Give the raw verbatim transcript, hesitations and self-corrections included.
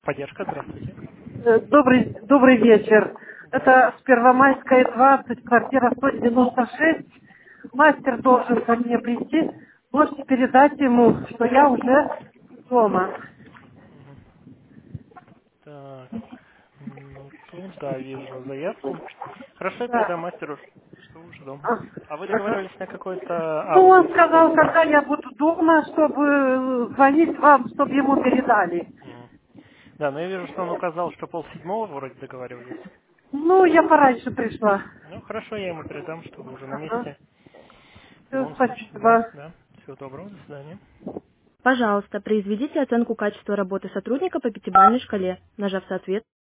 Поддержка, здравствуйте. Э, Добрый, добрый вечер. Да. Это с Первомайская двадцать, квартира сто девяносто шесть. Мастер должен ко мне прийти. Можете передать ему, что я уже дома. Мгм. Так, ну тут, да, вижу заявку. Хорошо, я Да. передам мастеру, что вы уже дома. А, А вы ага. договаривались на какой-то... А, Ну, вы он говорите, в сказал, почте. когда я буду дома, чтобы э, звонить вам, чтобы ему передали. Мгм. Да, но я вижу, что он указал, что полседьмого вроде договаривались. Ну, я пораньше пришла. Ну, хорошо, я ему передам, что вы уже на Ага. месте. В Все, любом случае, да, спасибо. да. Всего доброго, до свидания. Пожалуйста, произведите оценку качества работы сотрудника по пятибалльной шкале, нажав соответствие.